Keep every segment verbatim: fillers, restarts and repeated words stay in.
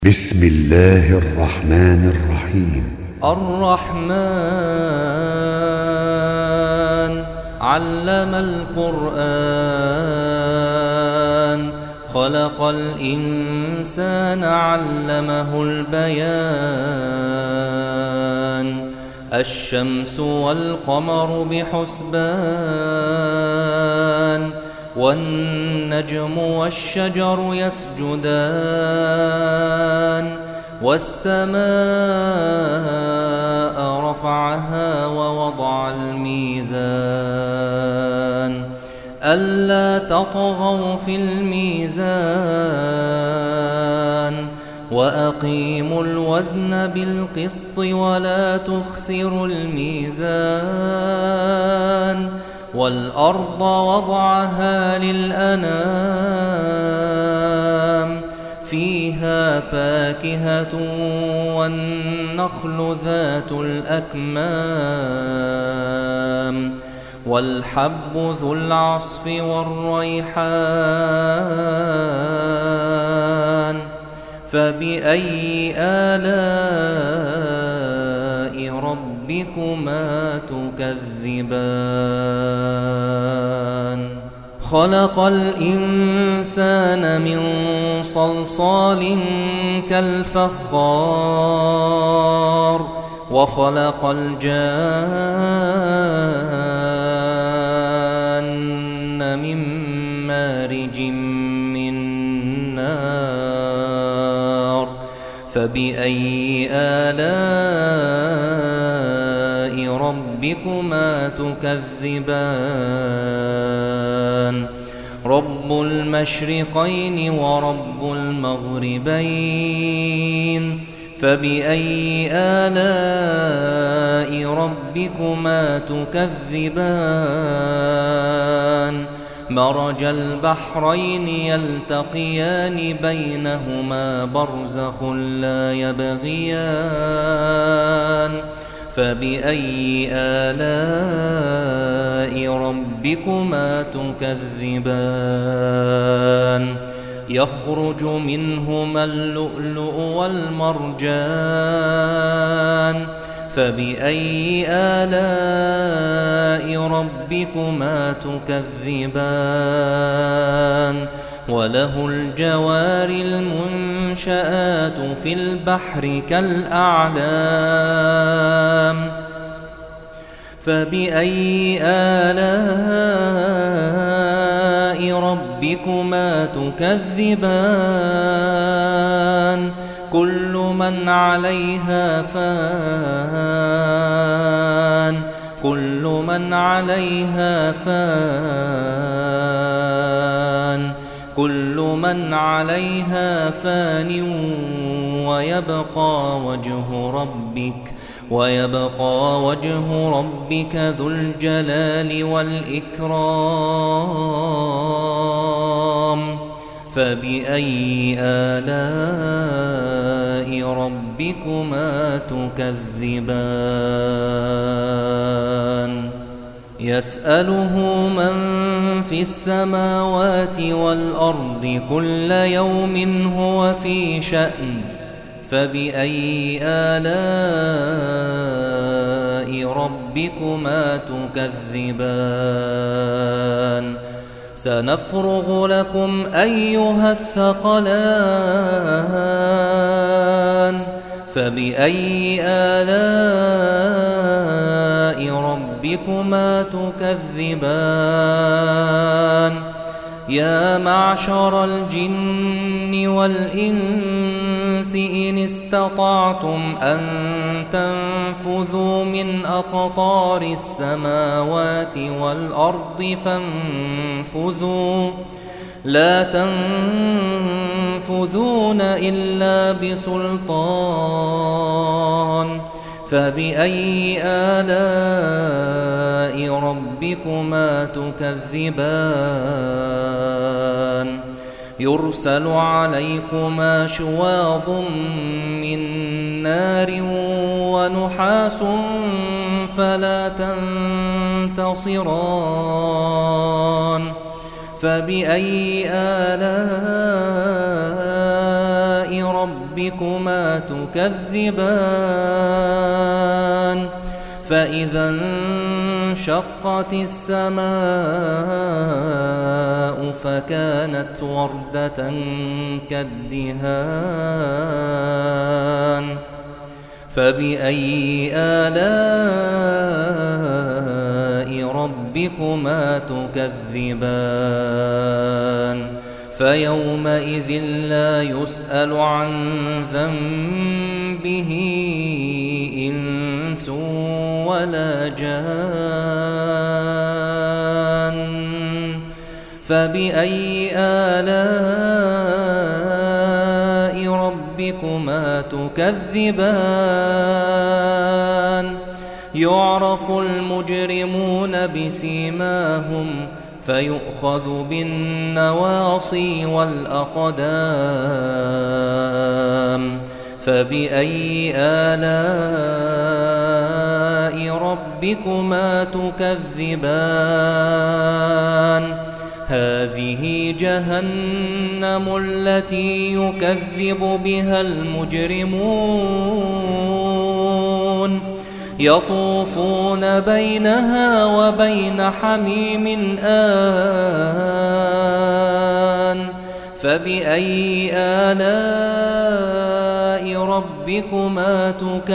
بسم الله الرحمن الرحيم. الرحمن علم القرآن خلق الإنسان علمه البيان الشمس والقمر بحسبان والنجم والشجر يسجدان والسماء رفعها ووضع الميزان ألا تطغوا في الميزان وأقيموا الوزن بالقسط ولا تخسروا الميزان والأرض وضعها للأنام فيها فاكهة والنخل ذات الأكمام والحب ذو العصف والريحان فبأي آلاء ربكما تكذبان خلق الإنسان من صلصال كالفخار وخلق الجان من مارج من نار فبأي آلاء ربكما تكذبان رب المشرقين ورب المغربين فبأي آلاء ربكما تكذبان مرج البحرين يلتقيان بينهما برزخ لا يبغيان فبأي آلاء ربكما تكذبان يخرج منهما اللؤلؤ والمرجان فبأي آلاء ربكما تكذبان وله الجوار المنشآت في البحر كالأعلام فبأي آلاء ربكما تكذبان كل من عليها فان كل من عليها فان كل من عليها فان ويبقى وجه ربك ويبقى وجه ربك ذو الجلال والإكرام فبأي آلاء ربكما تكذبان يسأله من في السماوات والأرض كل يوم هو في شأن فبأي آلاء ربكما تكذبان سنفرغ لكم أيها الثقلان فبأي آلاء ربكما تكذبان يا معشر الجن والإنس إن استطعتم أن تنفذوا من أقطار السماوات والأرض فانفذوا لا تنفذون إلا بسلطان فبأي آلاء ربكما تكذبان يرسل عليكما شواظ من نار ونحاس فلا تنتصران فبأي آلاء ربكما ربكما تكذبان فإذا انشقت السماء فكانت وردة كالدهان فبأي آلاء ربكما تكذبان فيومئذ لا يسأل عن ذنبه إنس ولا جان فبأي آلاء ربكما تكذبان يعرف المجرمون بسيماهم فيؤخذ بالنواصي والأقدام فبأي آلاء ربكما تكذبان هذه جهنم التي يكذب بها المجرمون يطوفون بينها وبين حميم آن فبأي آلاء ربكما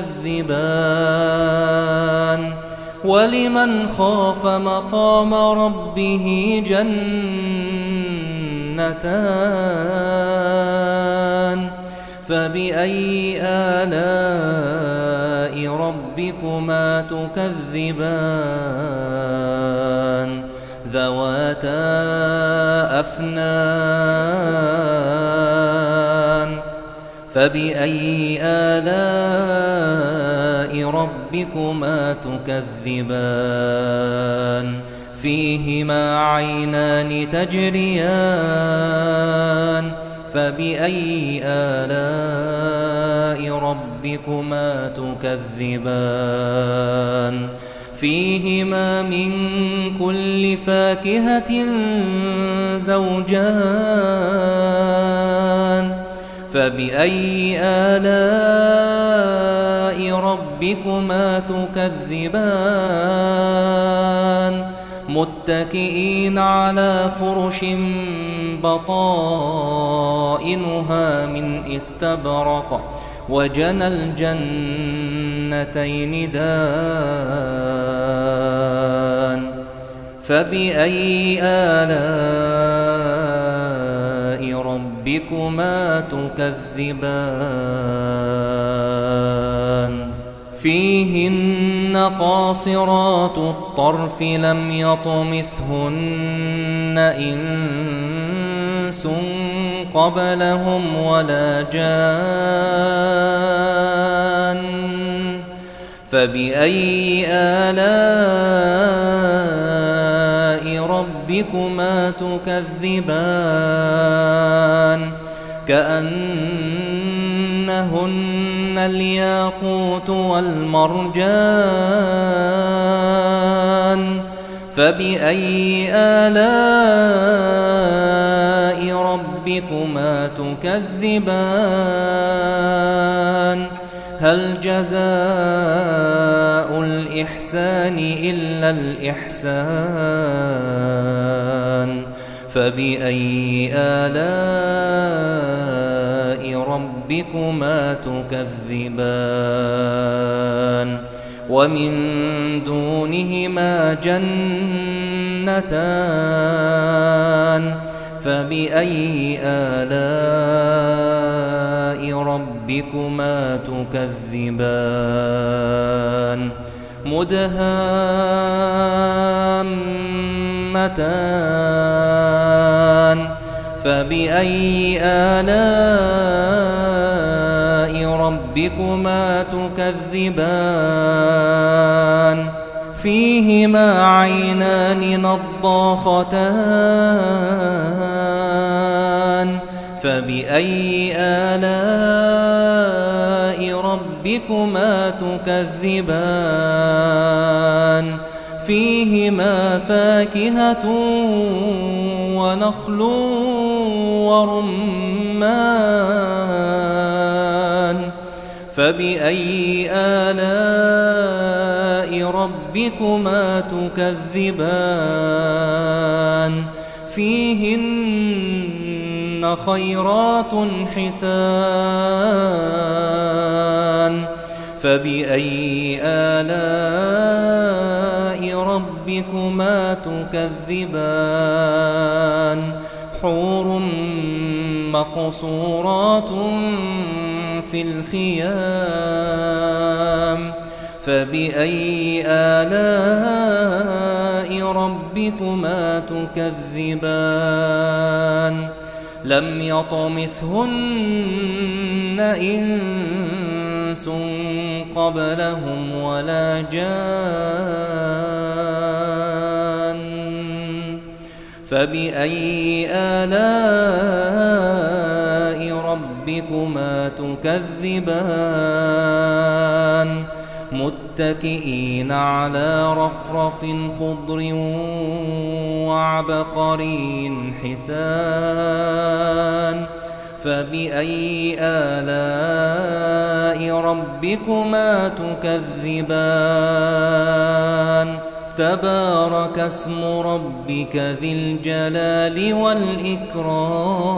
تكذبان ولمن خاف مقام ربه جنتان فبأي آلاء ربكما تكذبان ذواتا أفنان فبأي آلاء ربكما تكذبان فيهما عينان تجريان فبأي آلاء ربكما تكذبان فيهما من كل فاكهة زوجان فبأي آلاء ربكما تكذبان متكئين على فرش بطائنها من استبرق وجنى الجنتين دان فبأي آلاء ربكما تكذبان فيهن قاصرات الطرف لم يطمثهن إنس قبلهم ولا جان فبأي آلاء ربكما تكذبان كأنهن الياقوت والمرجان فبأي آلاء ربكما تكذبان هل جزاء الإحسان إلا الإحسان فبأي آلاء ربكما تكذبان ومن دونهما جنتان فبأي آلاء ربكما تكذبان مدهامتان فبأي آلاء ربكما تكذبان فيهما عينان نضاختان فبأي آلاء ربكما تكذبان فيهما فاكهة ونخل ورمان فبأي آلاء ربكما تكذبان فيهن خيرات حسان فبأي آلاء ربكما تكذبان حور مقصورات في الخيام فبأي آلاء ربكما تكذبان لم يطمثهن إنس قبلهم ولا جان فبأي آلاء ربكما تكذبان متكئين على رفرف خضر وعبقري حسان فبأي آلاء ربكما تكذبان تبارك اسم ربك ذي الجلال والإكرام